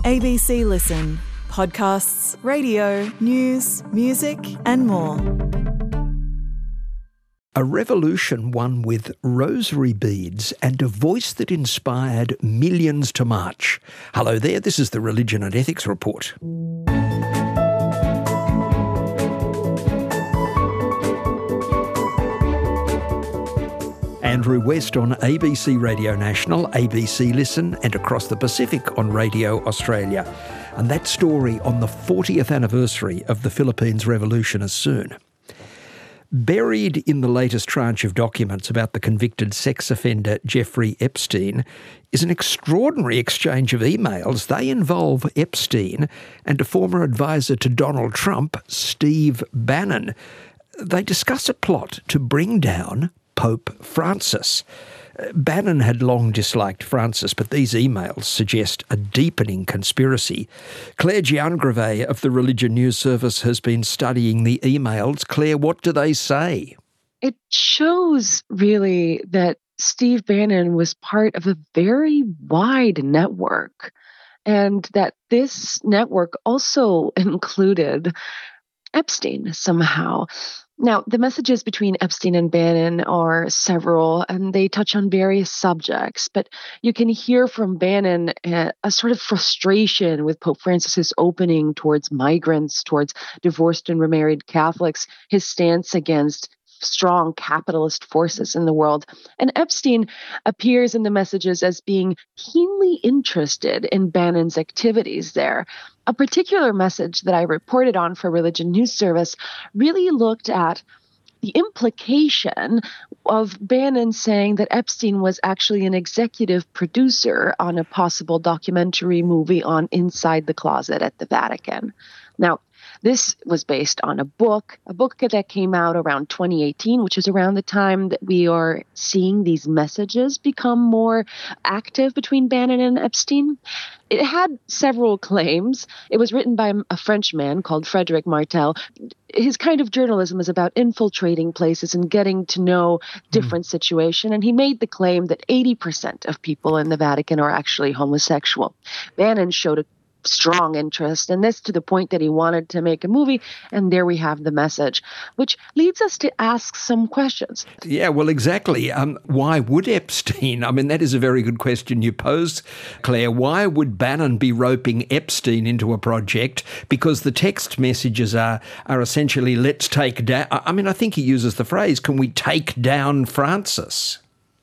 ABC Listen. Podcasts, radio, news, music and more. A revolution won with rosary beads and a voice that inspired millions to march. Hello there, this is the Religion and Ethics Report. Andrew West on ABC Radio National, ABC Listen and across the Pacific on Radio Australia. And that story on the 40th anniversary of the Philippines Revolution is soon. Buried in the latest tranche of documents about the convicted sex offender Jeffrey Epstein is an extraordinary exchange of emails. They involve Epstein and a former advisor to Donald Trump, Steve Bannon. They discuss a plot to bring down Pope Francis. Bannon had long disliked Francis, but these emails suggest a deepening conspiracy. Claire Giangrave of the Religion News Service has been studying the emails. Claire, what do they say? It shows really that Steve Bannon was part of a very wide network, and that this network also included Epstein somehow. Now, the messages between Epstein and Bannon are several, and they touch on various subjects, but you can hear from Bannon a sort of frustration with Pope Francis's opening towards migrants, towards divorced and remarried Catholics, his stance against strong capitalist forces in the world. And Epstein appears in the messages as being keenly interested in Bannon's activities there. A particular message that I reported on for Religion News Service really looked at the implication of Bannon saying that Epstein was actually an executive producer on a possible documentary movie on Inside the Closet at the Vatican. Now, this was based on a book that came out around 2018, which is around the time that we are seeing these messages become more active between Bannon and Epstein. It had several claims. It was written by a French man called Frédéric Martel. His kind of journalism is about infiltrating places and getting to know different situations. And he made the claim that 80% of people in the Vatican are actually homosexual. Bannon showed a strong interest in this to the point that he wanted to make a movie, and there we have the message, which leads us to ask some questions. Yeah, well, exactly. Why would Epstein? I mean, that is a very good question you pose, Claire. Why would Bannon be roping Epstein into a project? Because the text messages are essentially, let's take down, I mean, I think he uses the phrase, can we take down Francis?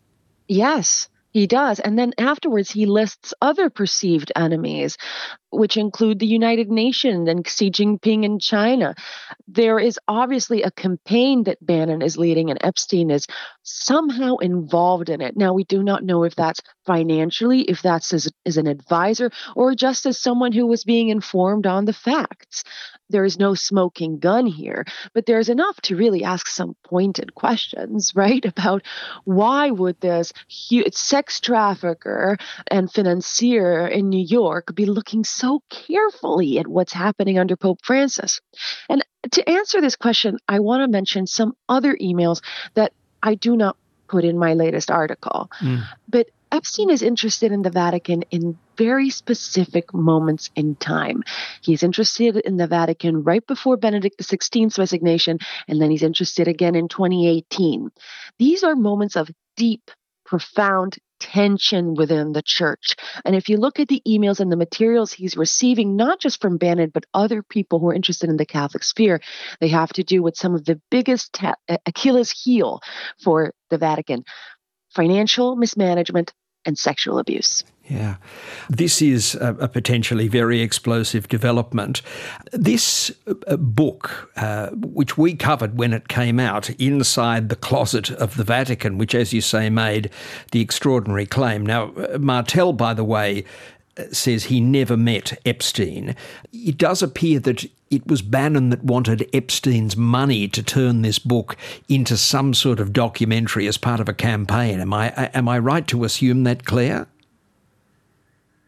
Yes. He does. And then afterwards, he lists other perceived enemies, which include the United Nations and Xi Jinping in China. There is obviously a campaign that Bannon is leading, and Epstein is somehow involved in it. Now, we do not know if that's financially, if that's as an advisor, or just as someone who was being informed on the facts. There is no smoking gun here, but there's enough to really ask some pointed questions, right? About why would this sex trafficker and financier in New York be looking so carefully at what's happening under Pope Francis? And to answer this question, I want to mention some other emails that I do not put in my latest article. But Epstein is interested in the Vatican in very specific moments in time. He's interested in the Vatican right before Benedict XVI's resignation, and then he's interested again in 2018. These are moments of deep, profound tension within the church. And if you look at the emails and the materials he's receiving, not just from Bannon, but other people who are interested in the Catholic sphere, they have to do with some of the biggest Achilles heel for the Vatican: financial mismanagement and sexual abuse. Yeah. This is a potentially very explosive development. This book, which we covered when it came out, Inside the Closet of the Vatican, which, as you say, made the extraordinary claim. Now, Martel, by the way, says he never met Epstein. It does appear that it was Bannon that wanted Epstein's money to turn this book into some sort of documentary as part of a campaign. Am I right to assume that, Claire?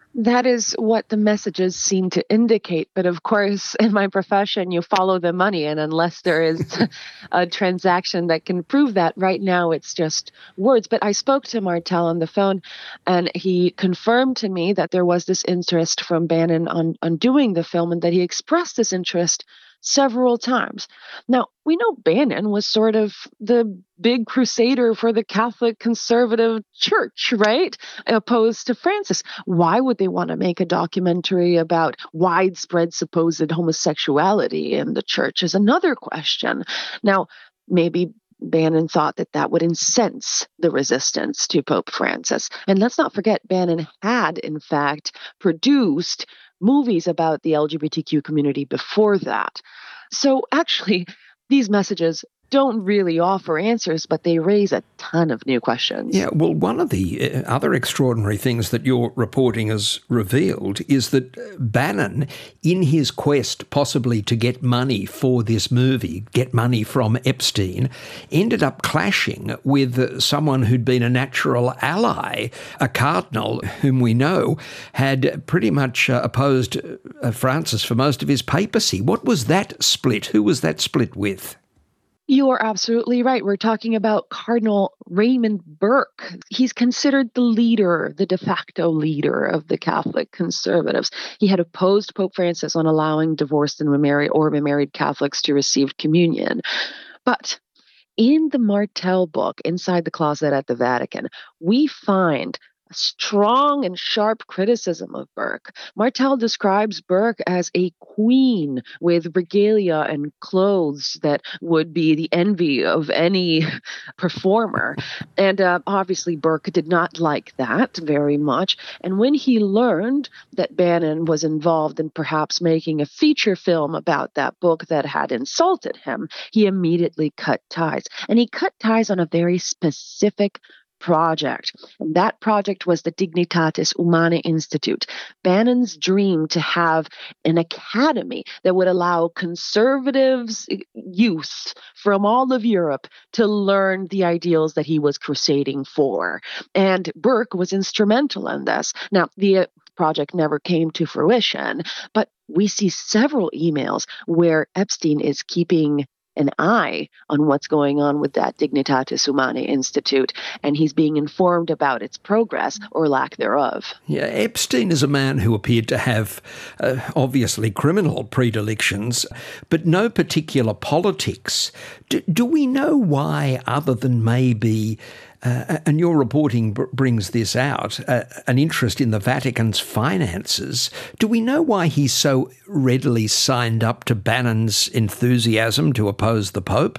That is what the messages seem to indicate. But of course, in my profession, you follow the money. And unless there is a transaction that can prove that, right now it's just words. But I spoke to Martel on the phone, and he confirmed to me that there was this interest from Bannon on doing the film, and that he expressed this interest several times. Now, we know Bannon was sort of the big crusader for the Catholic conservative church, right? Opposed to Francis. Why would they want to make a documentary about widespread supposed homosexuality in the church is another question. Now, maybe Bannon thought that that would incense the resistance to Pope Francis. And let's not forget, Bannon had, in fact, produced movies about the LGBTQ community before that. So actually, these messages don't really offer answers, but they raise a ton of new questions. Yeah, well, one of the other extraordinary things that your reporting has revealed is that Bannon, in his quest possibly to get money for this movie, get money from Epstein, ended up clashing with someone who'd been a natural ally, a cardinal whom we know had pretty much opposed Francis for most of his papacy. What was that split? Who was that split with? You are absolutely right. We're talking about Cardinal Raymond Burke. He's considered the leader, the de facto leader of the Catholic conservatives. He had opposed Pope Francis on allowing divorced and remarried Catholics to receive communion. But in the Martel book, Inside the Closet at the Vatican, we find a strong and sharp criticism of Burke. Martel describes Burke as a queen with regalia and clothes that would be the envy of any performer. And obviously, Burke did not like that very much. And when he learned that Bannon was involved in perhaps making a feature film about that book that had insulted him, he immediately cut ties. And he cut ties on a very specific project. And that project was the Dignitatis Humanae Institute, Bannon's dream to have an academy that would allow conservatives, youth from all of Europe to learn the ideals that he was crusading for. And Burke was instrumental in this. Now, the project never came to fruition, but we see several emails where Epstein is keeping an eye on what's going on with that Dignitatis Humanae Institute, and he's being informed about its progress or lack thereof. Yeah, Epstein is a man who appeared to have obviously criminal predilections, but no particular politics. Do we know why, other than maybe and your reporting brings this out, an interest in the Vatican's finances. Do we know why he so readily signed up to Bannon's enthusiasm to oppose the Pope?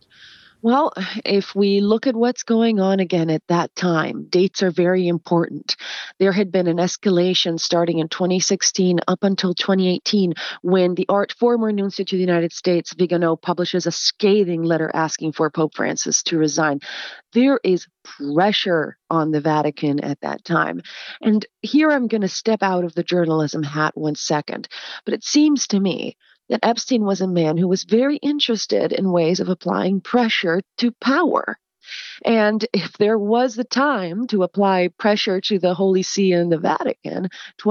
Well, if we look at what's going on again at that time, dates are very important. There had been an escalation starting in 2016 up until 2018 when the former nuncio to the United States, Vigano, publishes a scathing letter asking for Pope Francis to resign. There is pressure on the Vatican at that time. And here I'm going to step out of the journalism hat 1 second. But it seems to me that Epstein was a man who was very interested in ways of applying pressure to power. And if there was a time to apply pressure to the Holy See and the Vatican,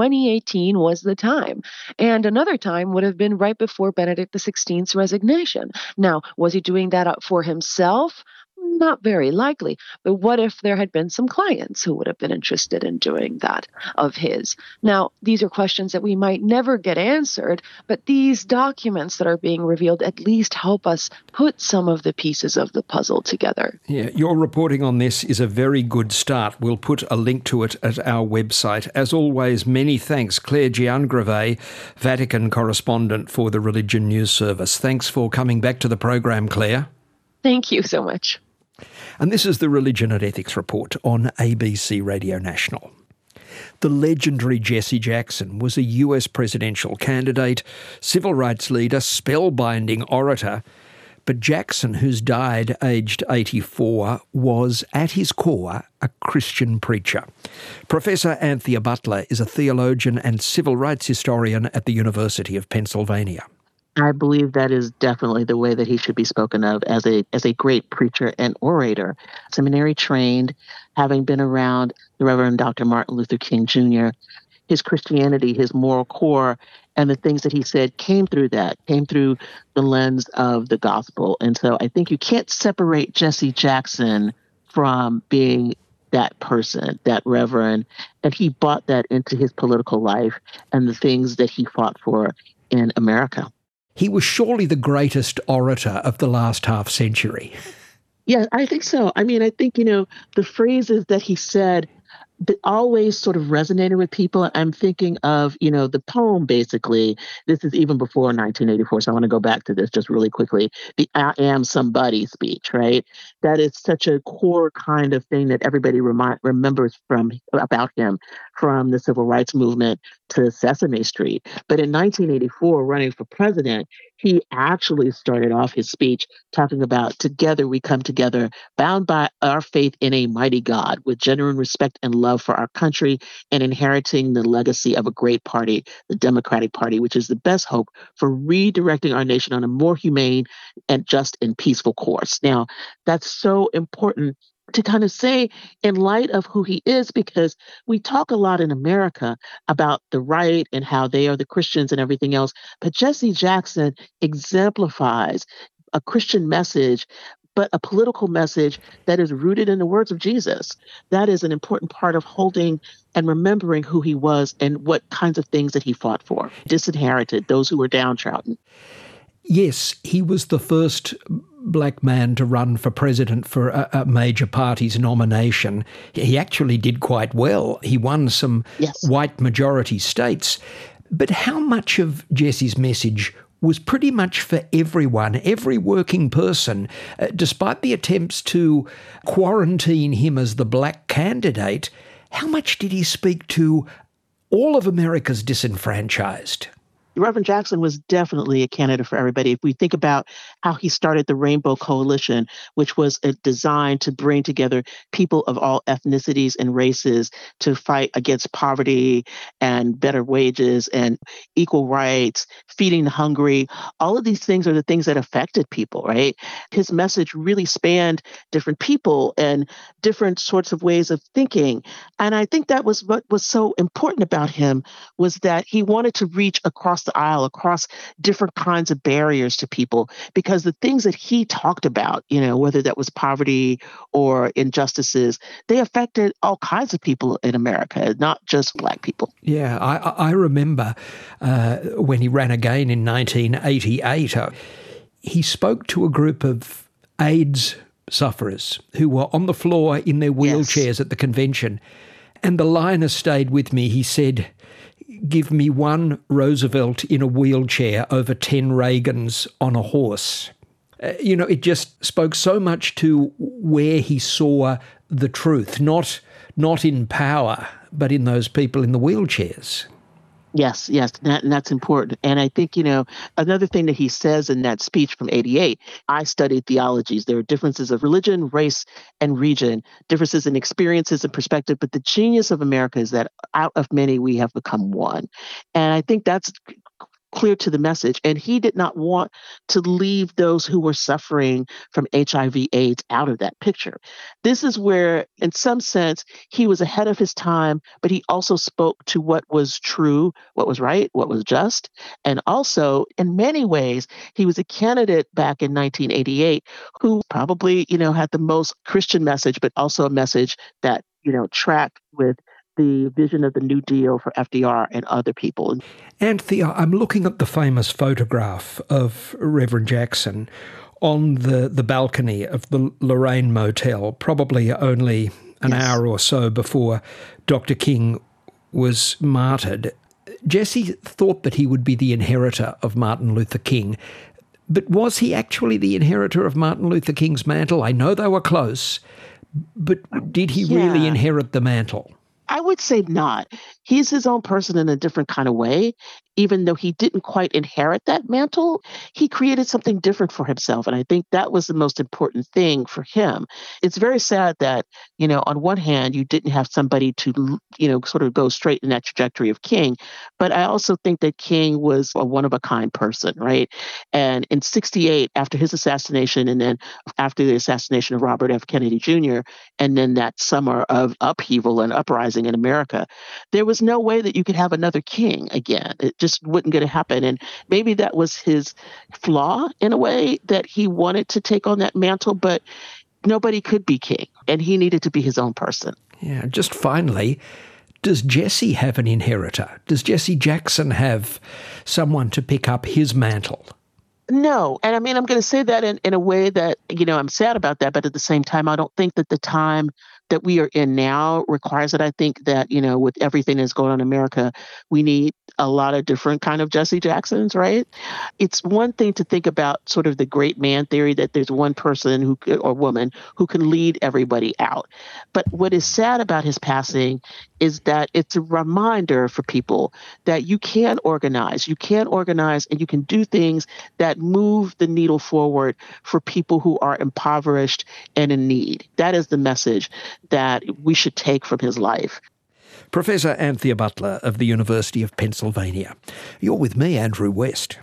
2018 was the time. And another time would have been right before Benedict XVI's resignation. Now, was he doing that for himself? Not very likely. But what if there had been some clients who would have been interested in doing that of his? Now, these are questions that we might never get answered, but these documents that are being revealed at least help us put some of the pieces of the puzzle together. Yeah, your reporting on this is a very good start. We'll put a link to it at our website. As always, many thanks. Claire Giangrave, Vatican correspondent for the Religion News Service. Thanks for coming back to the program, Claire. Thank you so much. And this is the Religion and Ethics Report on ABC Radio National. The legendary Jesse Jackson was a US presidential candidate, civil rights leader, spellbinding orator. But Jackson, who's died aged 84, was at his core a Christian preacher. Professor Anthea Butler is a theologian and civil rights historian at the University of Pennsylvania. I believe that is definitely the way that he should be spoken of, as a great preacher and orator. Seminary trained, having been around the Reverend Dr. Martin Luther King Jr., his Christianity, his moral core, and the things that he said came through the lens of the gospel. And so I think you can't separate Jesse Jackson from being that person, that reverend. And he brought that into his political life and the things that he fought for in America. He was surely the greatest orator of the last half century. Yeah, I think so. I mean, I think, the phrases that he said that always sort of resonated with people. I'm thinking of, the poem, basically. This is even before 1984, so I want to go back to this just really quickly. The I am somebody speech, right? That is such a core kind of thing that everybody remembers about him, from the civil rights movement to Sesame Street. But in 1984, running for president, he actually started off his speech talking about together we come together, bound by our faith in a mighty God, with genuine respect and love for our country, and inheriting the legacy of a great party, the Democratic Party, which is the best hope for redirecting our nation on a more humane and just and peaceful course. Now, that's so important to kind of say in light of who he is, because we talk a lot in America about the right and how they are the Christians and everything else. But Jesse Jackson exemplifies a Christian message, but a political message that is rooted in the words of Jesus. That is an important part of holding and remembering who he was and what kinds of things that he fought for. Disinherited, those who were downtrodden. Yes, he was the first black man to run for president for a major party's nomination. He actually did quite well. He won some white majority states. But how much of Jesse's message was pretty much for everyone, every working person, despite the attempts to quarantine him as the black candidate? How much did he speak to all of America's disenfranchised? Reverend Jackson was definitely a candidate for everybody. If we think about how he started the Rainbow Coalition, which was designed to bring together people of all ethnicities and races to fight against poverty and better wages and equal rights, feeding the hungry, all of these things are the things that affected people, right? His message really spanned different people and different sorts of ways of thinking. And I think that was what was so important about him, was that he wanted to reach across the aisle, across different kinds of barriers to people, because the things that he talked about, whether that was poverty or injustices, they affected all kinds of people in America, not just black people. Yeah, I remember when he ran again in 1988, he spoke to a group of AIDS sufferers who were on the floor in their wheelchairs at the convention. And the line has stayed with me. He said, "Give me one Roosevelt in a wheelchair over 10 Reagans on a horse." It just spoke so much to where he saw the truth, not in power, but in those people in the wheelchairs. Yes, and that's important. And I think, another thing that he says in that speech from 88, I studied theologies. There are differences of religion, race, and region, differences in experiences and perspective. But the genius of America is that out of many, we have become one. And I think that's clear to the message. And he did not want to leave those who were suffering from HIV/AIDS out of that picture. This is where, in some sense, he was ahead of his time, but he also spoke to what was true, what was right, what was just. And also, in many ways, he was a candidate back in 1988 who probably, had the most Christian message, but also a message that, tracked with the vision of the New Deal for FDR and other people. Anthea, I'm looking at the famous photograph of Reverend Jackson on the balcony of the Lorraine Motel, probably only an hour or so before Dr. King was martyred. Jesse thought that he would be the inheritor of Martin Luther King. But was he actually the inheritor of Martin Luther King's mantle? I know they were close, but did he really inherit the mantle? I would say not. He's his own person in a different kind of way. Even though he didn't quite inherit that mantle, he created something different for himself. And I think that was the most important thing for him. It's very sad that, on one hand, you didn't have somebody to, sort of go straight in that trajectory of King. But I also think that King was a one-of-a-kind person, right? And in 1968, after his assassination, and then after the assassination of Robert F. Kennedy Jr., and then that summer of upheaval and uprising in America, there was was no way that you could have another king again. It just wasn't going to happen. And maybe that was his flaw in a way, that he wanted to take on that mantle, but nobody could be king, and he needed to be his own person. Yeah, just finally, does Jesse have an inheritor? Does Jesse Jackson have someone to pick up his mantle? No. And I mean, I'm going to say that in a way that, I'm sad about that. But at the same time, I don't think that the time that we are in now requires it. I think that, with everything that's going on in America, we need a lot of different kind of Jesse Jacksons, right? It's one thing to think about sort of the great man theory, that there's one person or woman who can lead everybody out. But what is sad about his passing is that it's a reminder for people that you can organize. You can organize and you can do things that move the needle forward for people who are impoverished and in need. That is the message that we should take from his life. Professor Anthea Butler of the University of Pennsylvania. You're with me, Andrew West.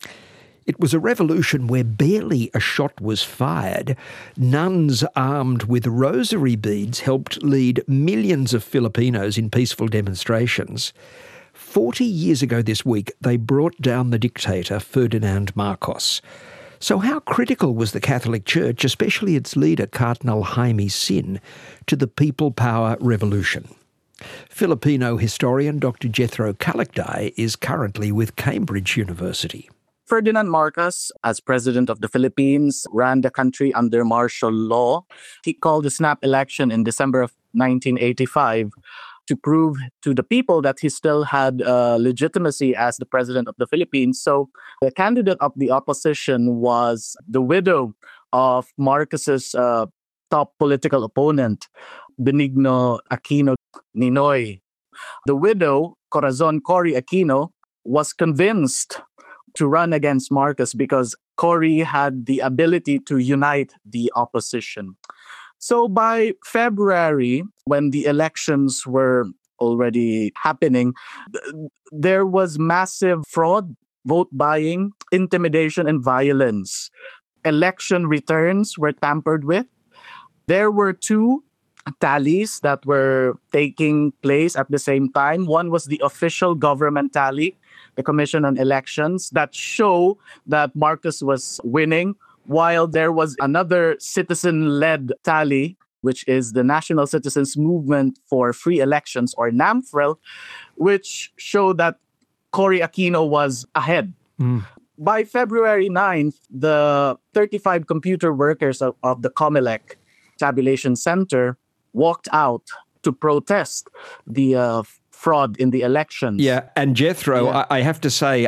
It was a revolution where barely a shot was fired. Nuns armed with rosary beads helped lead millions of Filipinos in peaceful demonstrations. 40 years ago this week, they brought down the dictator Ferdinand Marcos. So how critical was the Catholic Church, especially its leader Cardinal Jaime Sin, to the people power revolution? Filipino historian Dr. Jethro Kalakday is currently with Cambridge University. Ferdinand Marcos, as president of the Philippines, ran the country under martial law. He called a snap election in December of 1985 to prove to the people that he still had legitimacy as the president of the Philippines. So the candidate of the opposition was the widow of Marcos's top political opponent, Benigno Aquino Ninoy. The widow, Corazon Cory Aquino, was convinced to run against Marcos because Cory had the ability to unite the opposition. So by February, when the elections were already happening, there was massive fraud, vote buying, intimidation, and violence. Election returns were tampered with. There were two tallies that were taking place at the same time. One was the official government tally, the Commission on Elections, that show that Marcos was winning, while there was another citizen-led tally, which is the National Citizens Movement for Free Elections, or NAMFREL, which showed that Cory Aquino was ahead. By February 9th, the 35 computer workers of the COMELEC Tabulation Center walked out to protest the fraud in the elections. Yeah, and Jethro, I have to say,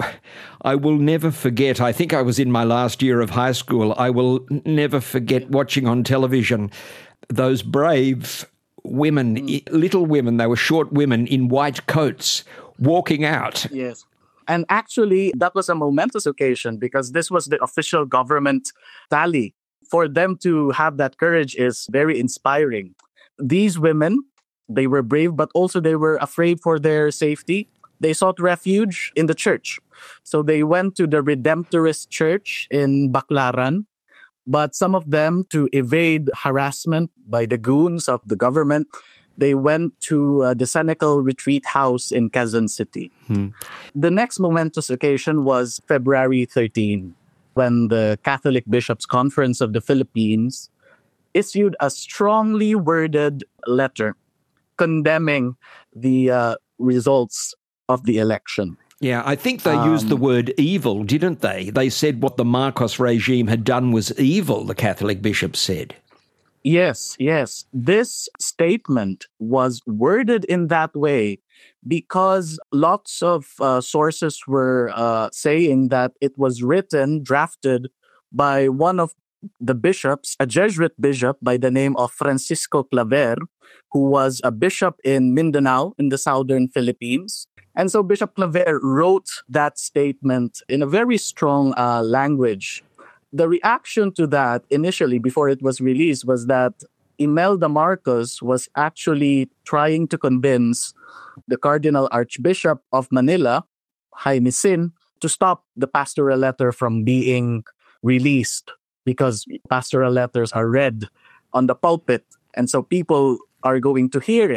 I will never forget, I think I was in my last year of high school, I will never forget watching on television those brave women, little women, they were short women in white coats, walking out. Yes. And actually, that was a momentous occasion because this was the official government tally. For them to have that courage is very inspiring. These women, they were brave, but also they were afraid for their safety. They sought refuge in the church. So they went to the Redemptorist Church in Baclaran. But some of them, to evade harassment by the goons of the government, they went to the Senecal Retreat House in Quezon City. The next momentous occasion was February 13, when the Catholic Bishops' Conference of the Philippines issued a strongly worded letter condemning the results of the election. Yeah, I think they used the word evil, didn't they? They said what the Marcos regime had done was evil, the Catholic bishops said. Yes. This statement was worded in that way because lots of sources were saying that it was drafted by one of the bishops, a Jesuit bishop by the name of Francisco Claver, who was a bishop in Mindanao in the southern Philippines. And so Bishop Claver wrote that statement in a very strong language. The reaction to that initially, before it was released, was that Imelda Marcos was actually trying to convince the Cardinal Archbishop of Manila, Jaime Sin, to stop the pastoral letter from being released because pastoral letters are read on the pulpit. And so people are going to hear it.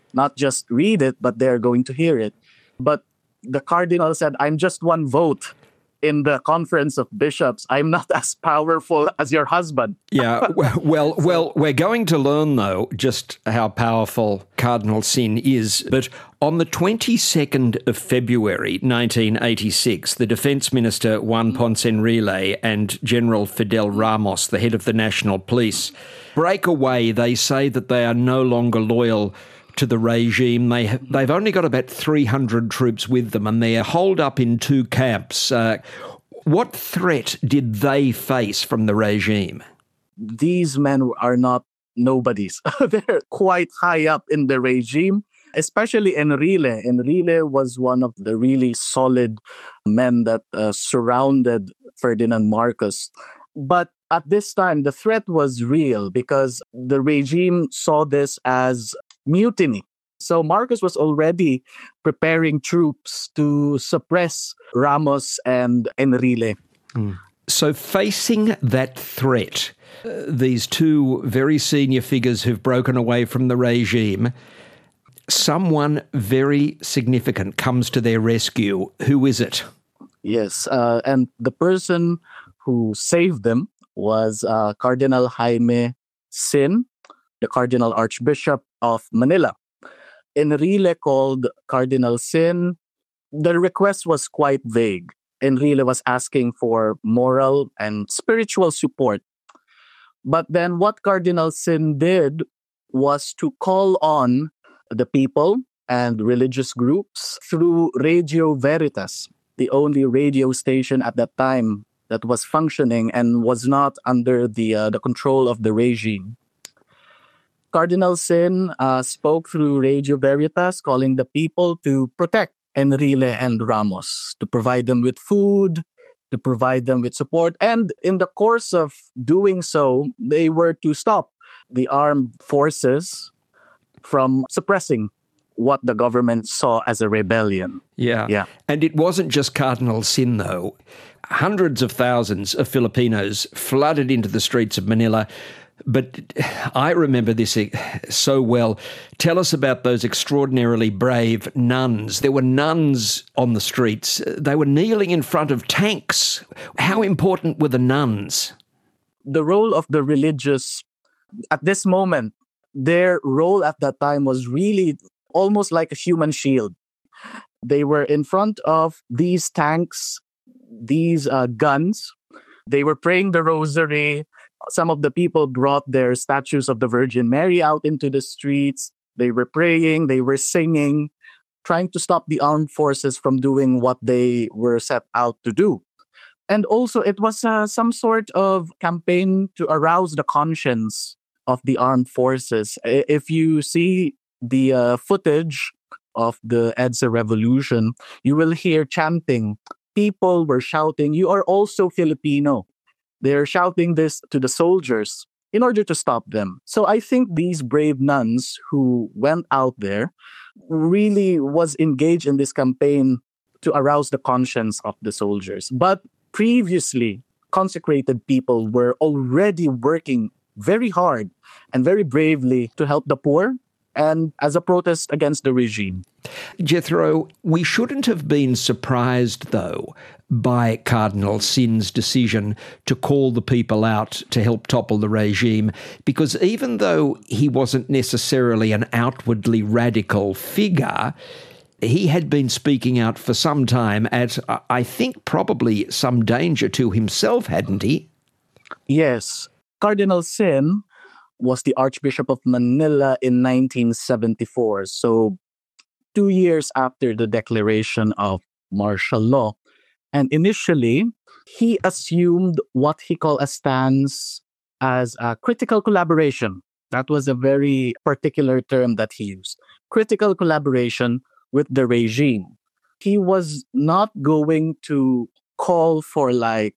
not just read it, but they're going to hear it. But the cardinal said, I'm just one vote in the conference of bishops. I'm not as powerful as your husband. Yeah, well, we're going to learn, though, just how powerful Cardinal Sin is. But on the 22nd of February 1986, the Defence Minister Juan Ponce Enrile and General Fidel Ramos, the head of the National Police, break away. They say that they are no longer loyal to the regime. They've only got about 300 troops with them, and they're holed up in two camps. What threat did they face from the regime? These men are not nobodies. They're quite high up in the regime, especially Enrile. Enrile was one of the really solid men that surrounded Ferdinand Marcos. But at this time, the threat was real because the regime saw this as mutiny. So Marcos was already preparing troops to suppress Ramos and Enrile. So facing that threat, these two very senior figures who've broken away from the regime, someone very significant comes to their rescue. Who is it? Yes, and the person who saved them was Cardinal Jaime Sin, the Cardinal Archbishop of Manila. Enrile called Cardinal Sin. The request was quite vague. Enrile was asking for moral and spiritual support. But then what Cardinal Sin did was to call on the people and religious groups through Radio Veritas, the only radio station at that time that was functioning and was not under the control of the regime. Cardinal Sin spoke through Radio Veritas, calling the people to protect Enrile and Ramos, to provide them with food, to provide them with support. And in the course of doing so, they were to stop the armed forces from suppressing what the government saw as a rebellion. Yeah. And it wasn't just Cardinal Sin, though. Hundreds of thousands of Filipinos flooded into the streets of Manila. But I remember this so well. Tell us about those extraordinarily brave nuns. There were nuns on the streets. They were kneeling in front of tanks. How important were the nuns? The role of the religious, at this moment, their role at that time was really almost like a human shield. They were in front of these tanks, these guns. They were praying the rosary. Some of the people brought their statues of the Virgin Mary out into the streets. They were praying, they were singing, trying to stop the armed forces from doing what they were set out to do. And also, it was some sort of campaign to arouse the conscience of the armed forces. If you see the footage of the EDSA revolution, you will hear chanting. People were shouting, "You are also Filipino." They're shouting this to the soldiers in order to stop them. So I think these brave nuns who went out there really was engaged in this campaign to arouse the conscience of the soldiers. But previously, consecrated people were already working very hard and very bravely to help the poor and as a protest against the regime. Jethro, we shouldn't have been surprised, though, by Cardinal Sin's decision to call the people out to help topple the regime, because even though he wasn't necessarily an outwardly radical figure, he had been speaking out for some time at, I think, probably some danger to himself, hadn't he? Yes. Cardinal Sin was the Archbishop of Manila in 1974. So 2 years after the declaration of martial law. And initially, he assumed what he called a stance as a critical collaboration. That was a very particular term that he used. Critical collaboration with the regime. He was not going to call for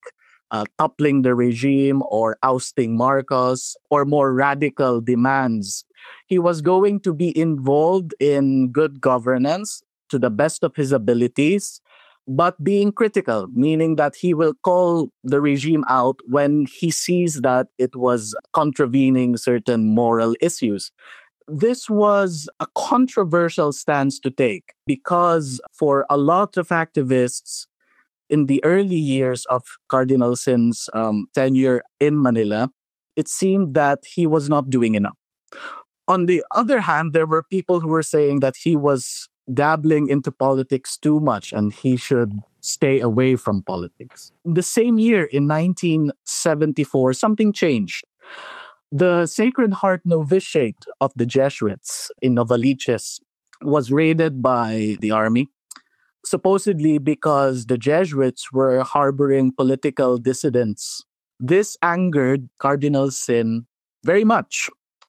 toppling the regime or ousting Marcos or more radical demands. He was going to be involved in good governance to the best of his abilities, but being critical, meaning that he will call the regime out when he sees that it was contravening certain moral issues. This was a controversial stance to take because for a lot of activists in the early years of Cardinal Sin's tenure in Manila, it seemed that he was not doing enough. On the other hand, there were people who were saying that he was dabbling into politics too much and he should stay away from politics. The same year, in 1974, something changed. The Sacred Heart Novitiate of the Jesuits in Novaliches was raided by the army, supposedly because the Jesuits were harboring political dissidents. This angered Cardinal Sin very much.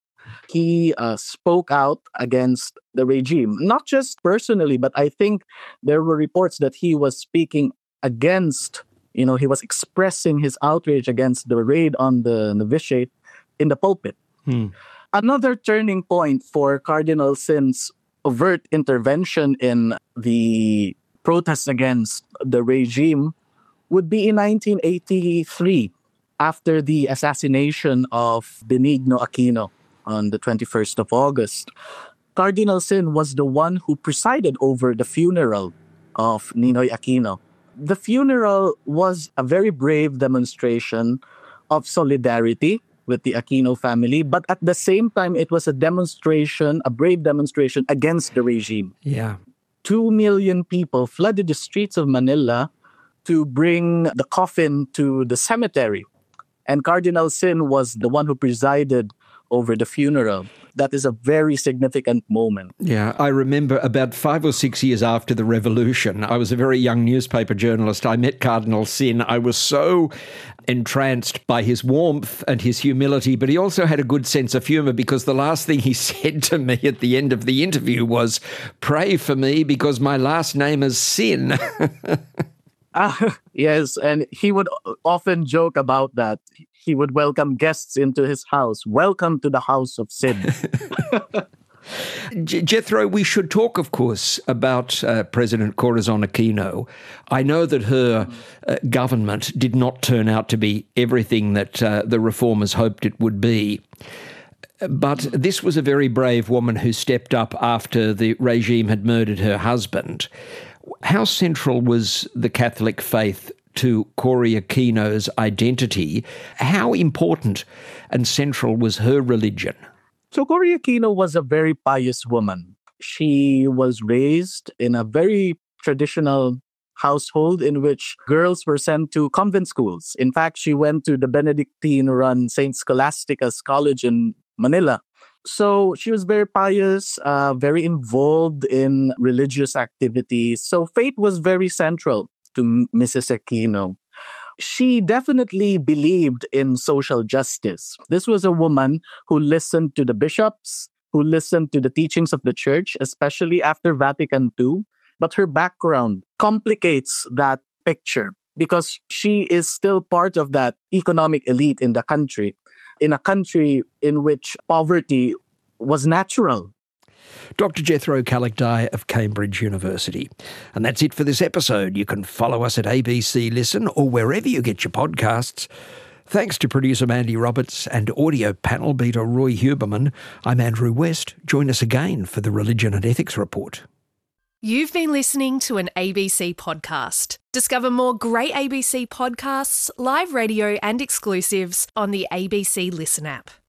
He spoke out against the regime, not just personally, but I think there were reports that he was speaking against, he was expressing his outrage against the raid on the novitiate in the pulpit. Another turning point for Cardinal Sin's overt intervention in the protests against the regime would be in 1983, after the assassination of Benigno Aquino on the 21st of August. Cardinal Sin was the one who presided over the funeral of Ninoy Aquino. The funeral was a very brave demonstration of solidarity with the Aquino family, but at the same time, it was a brave demonstration against the regime. Yeah. 2 million people flooded the streets of Manila to bring the coffin to the cemetery. And Cardinal Sin was the one who presided over the funeral. That is a very significant moment. Yeah, I remember about 5 or 6 years after the revolution, I was a very young newspaper journalist. I met Cardinal Sin. I was so entranced by his warmth and his humility, but he also had a good sense of humour, because the last thing he said to me at the end of the interview was, "Pray for me because my last name is Sin." Yes, and he would often joke about that. He would welcome guests into his house. Welcome to the house of Sin. Jethro, we should talk, of course, about President Corazon Aquino. I know that her government did not turn out to be everything that the reformers hoped it would be. But this was a very brave woman who stepped up after the regime had murdered her husband. How central was the Catholic faith to Cory Aquino's identity? How important and central was her religion? So Cory Aquino was a very pious woman. She was raised in a very traditional household in which girls were sent to convent schools. In fact, she went to the Benedictine-run St. Scholastica's College in Manila. So she was very pious, very involved in religious activities. So faith was very central to Mrs. Aquino. She definitely believed in social justice. This was a woman who listened to the bishops, who listened to the teachings of the church, especially after Vatican II. But her background complicates that picture because she is still part of that economic elite in the country, in a country in which poverty was natural. Dr. Jethro Kalakdai of Cambridge University. And that's it for this episode. You can follow us at ABC Listen or wherever you get your podcasts. Thanks to producer Mandy Roberts and audio panel beater Roy Huberman. I'm Andrew West. Join us again for the Religion and Ethics Report. You've been listening to an ABC podcast. Discover more great ABC podcasts, live radio and exclusives on the ABC Listen app.